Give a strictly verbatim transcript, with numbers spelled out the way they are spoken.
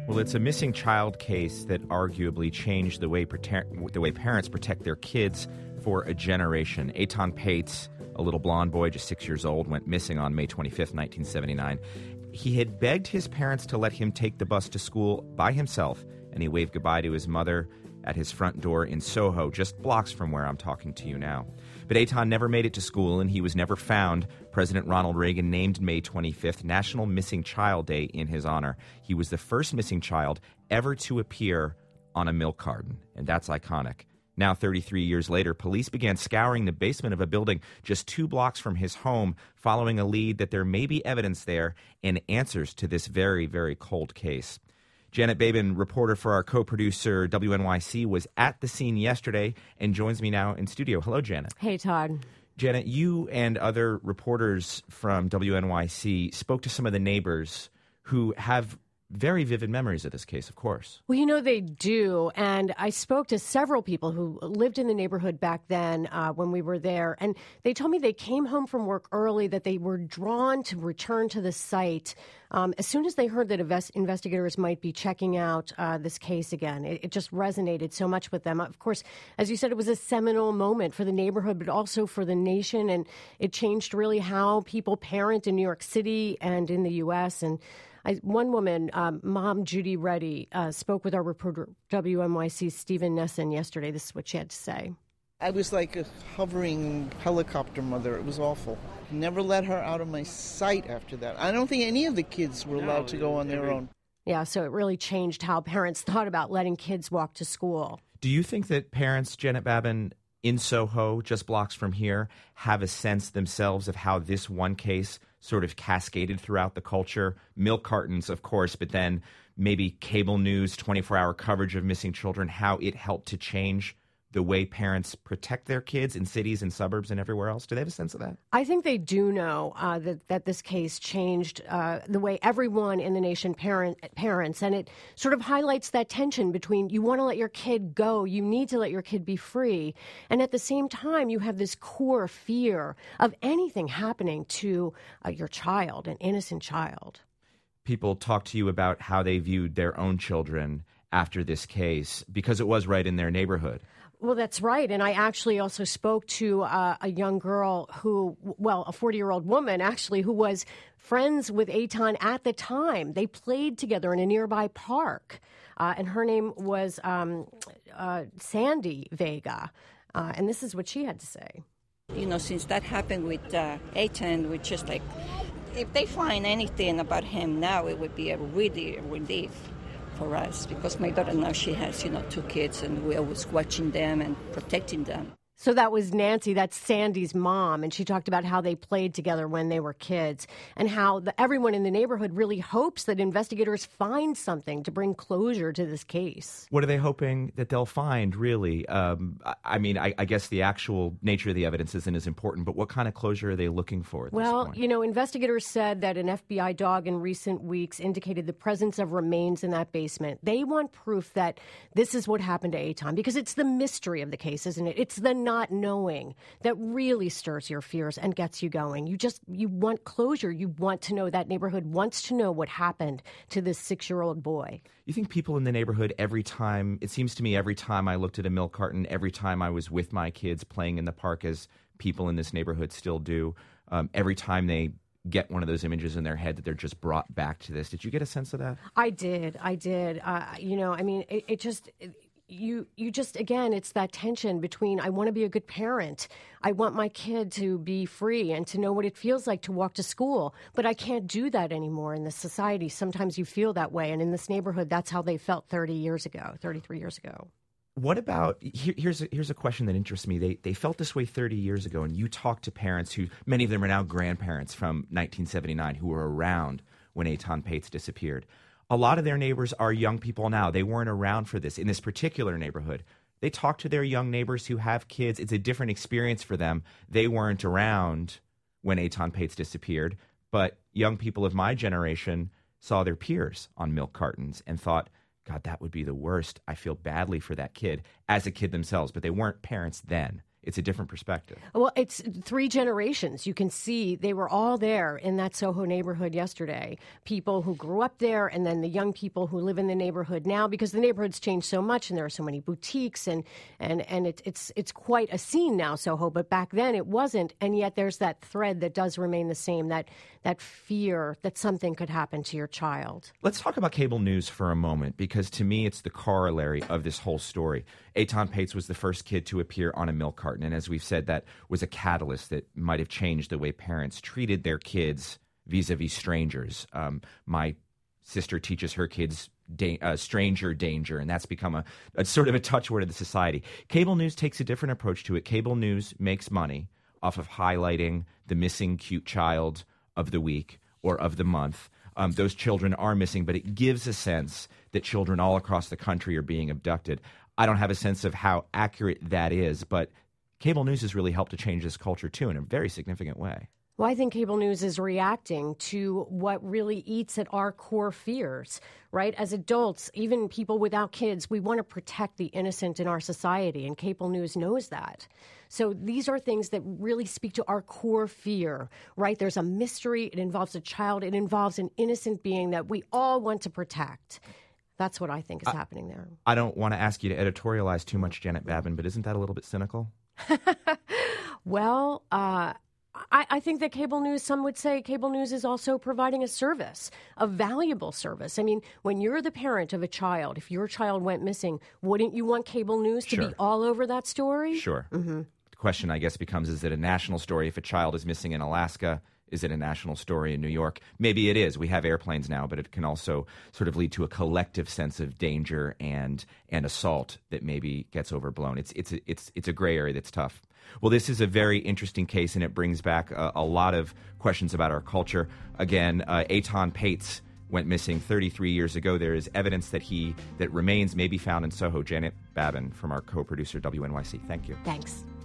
Well, it's a missing child case that arguably changed the way prote- the way parents protect their kids for a generation. Eitan Paetz, a little blonde boy just six years old, went missing on May twenty-fifth, nineteen seventy-nine. He had begged his parents to let him take the bus to school by himself, and he waved goodbye to his mother at his front door in Soho, just blocks from where I'm talking to you now. But Eitan never made it to school, and he was never found. President Ronald Reagan named May twenty-fifth National Missing Child Day in his honor. He was the first missing child ever to appear on a milk carton, and that's iconic. Now, thirty-three years later, police began scouring the basement of a building just two blocks from his home, following a lead that there may be evidence there and answers to this very, very cold case. Janet Babin, reporter for our co-producer W N Y C, was at the scene yesterday and joins me now in studio. Hello, Janet. Hey, Todd. Janet, you and other reporters from W N Y C spoke to some of the neighbors who have very vivid memories of this case, of course. Well, you know, they do. And I spoke to several people who lived in the neighborhood back then uh, when we were there. And they told me they came home from work early, that they were drawn to return to the site um, as soon as they heard that invest- investigators might be checking out uh, this case again. It, it just resonated so much with them. Of course, as you said, it was a seminal moment for the neighborhood, but also for the nation. And it changed really how people parent in New York City and in the U S. And I, one woman, um, Mom Judy Reddy, uh, spoke with our reporter, W N Y C's Stephen Nesson, yesterday. This is what she had to say. I was like a hovering helicopter mother. It was awful. Never let her out of my sight after that. I don't think any of the kids were allowed no, to go on their own. Yeah, so it really changed how parents thought about letting kids walk to school. Do you think that parents, Janet Babin, in Soho, just blocks from here, have a sense themselves of how this one case sort of cascaded throughout the culture? Milk cartons, of course, but then maybe cable news, twenty-four hour coverage of missing children, how it helped to change the way parents protect their kids in cities and suburbs and everywhere else? Do they have a sense of that? I think they do know uh, that, that this case changed uh, the way everyone in the nation parent, parents, and it sort of highlights that tension between you want to let your kid go, you need to let your kid be free, and at the same time you have this core fear of anything happening to uh, your child, an innocent child. People talk to you about how they viewed their own children after this case because it was right in their neighborhood. Well, that's right. And I actually also spoke to uh, a young girl who, well, a forty-year-old woman, actually, who was friends with Eitan at the time. They played together in a nearby park. Uh, and her name was um, uh, Sandy Vega. Uh, and this is what she had to say. You know, since that happened with uh, Eitan, we just like, if they find anything about him now, it would be a really relief for us, because my daughter now, she has, you know, two kids, and we're always watching them and protecting them. So that was Nancy, that's Sandy's mom, and she talked about how they played together when they were kids and how the, everyone in the neighborhood really hopes that investigators find something to bring closure to this case. What are they hoping that they'll find, really? Um, I, I mean, I, I guess the actual nature of the evidence isn't as important, but what kind of closure are they looking for at well, this point? You know, investigators said that an F B I dog in recent weeks indicated the presence of remains in that basement. They want proof that this is what happened to Eitan, because it's the mystery of the case, isn't it? It's the not knowing that really stirs your fears and gets you going. You just, you want closure. You want to know, that neighborhood wants to know what happened to this six-year-old boy. You think people in the neighborhood, every time, it seems to me every time I looked at a milk carton, every time I was with my kids playing in the park, as people in this neighborhood still do, um, every time they get one of those images in their head, that they're just brought back to this. Did you get a sense of that? I did. I did. Uh, you know, I mean, it, it just... It, You you just, again, it's that tension between, I want to be a good parent. I want my kid to be free and to know what it feels like to walk to school. But I can't do that anymore in this society. Sometimes you feel that way. And in this neighborhood, that's how they felt thirty years ago, thirty-three years ago. What about, here, here's, a, here's a question that interests me. They, they felt this way thirty years ago, and you talked to parents who, many of them are now grandparents from nineteen seventy-nine, who were around when Eitan Paetz disappeared. A lot of their neighbors are young people now. They weren't around for this in this particular neighborhood. They talk to their young neighbors who have kids. It's a different experience for them. They weren't around when Eitan Paetz disappeared, but young people of my generation saw their peers on milk cartons and thought, God, that would be the worst. I feel badly for that kid, as a kid themselves, but they weren't parents then. it's a different perspective. Well, it's three generations. You can see they were all there in that Soho neighborhood yesterday. People who grew up there, and then the young people who live in the neighborhood now, because the neighborhood's changed so much, and there are so many boutiques, and and and it, it's it's quite a scene now, Soho. But back then it wasn't, and yet there's that thread that does remain the same. That that fear that something could happen to your child. Let's talk about cable news for a moment, because to me it's the corollary of this whole story. Eitan Pates was the first kid to appear on a milk carton, and as we've said, that was a catalyst that might have changed the way parents treated their kids vis-a-vis strangers. Um, my sister teaches her kids da- uh, stranger danger, and that's become a, a sort of a touchword of the society. Cable news takes a different approach to it. Cable news makes money off of highlighting the missing cute child of the week or of the month. Um, those children are missing, but it gives a sense that children all across the country are being abducted. I don't have a sense of how accurate that is, but cable news has really helped to change this culture, too, in a very significant way. Well, I think cable news is reacting to what really eats at our core fears, right? As adults, even people without kids, we want to protect the innocent in our society, and cable news knows that. So these are things that really speak to our core fear, right? There's a mystery. It involves a child. It involves an innocent being that we all want to protect. That's what I think is I, happening there. I don't want to ask you to editorialize too much, Janet Babin, but isn't that a little bit cynical? Well, uh, I, I think that cable news, some would say cable news is also providing a service, a valuable service. I mean, when you're the parent of a child, if your child went missing, wouldn't you want cable news to Sure. be all over that story? Sure. Mm-hmm. The question, I guess, becomes, is it a national story? If a child is missing in Alaska, is it a national story in New York? Maybe it is. We have airplanes now, but it can also sort of lead to a collective sense of danger and and assault that maybe gets overblown. It's it's a, it's it's a gray area that's tough. Well, this is a very interesting case, and it brings back a, a lot of questions about our culture. Again, uh, Eitan Pates went missing thirty-three years ago. There is evidence that he that remains may be found in Soho. Janet Babin from our co-producer W N Y C. Thank you. Thanks.